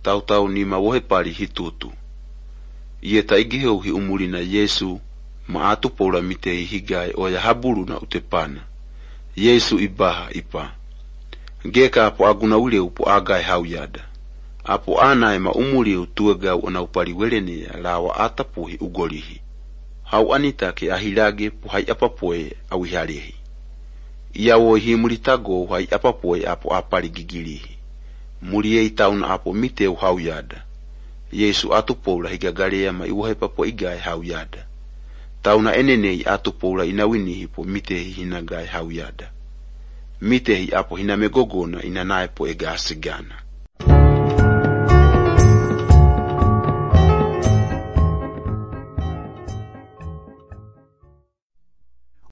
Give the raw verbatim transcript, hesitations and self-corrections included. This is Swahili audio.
tau tau ni mawohe pari hitutu. Ie taigiheu hi umuri na Yesu maatu pola mite higai o ya haburu na utepana. Yesu ibaha ipa. Geka apo aguna ule upo agai hau yada. Apo anae ma umuri utuega ona upari welene lawa atapuhi ugolihi. Hau anita ke ahilage puhai apapoe awiharehi. Ia wo hi mulitago hai apapoe apo apari gigilihi. Murie itauna apo mite uhau yada. Yesu atupola higagarea ma iwahe papo igai hau yada. Tauna enenei atupola inawinihi po mite hinagai hau yada. Mite hi apo hinamegogona inanae po ega asigana.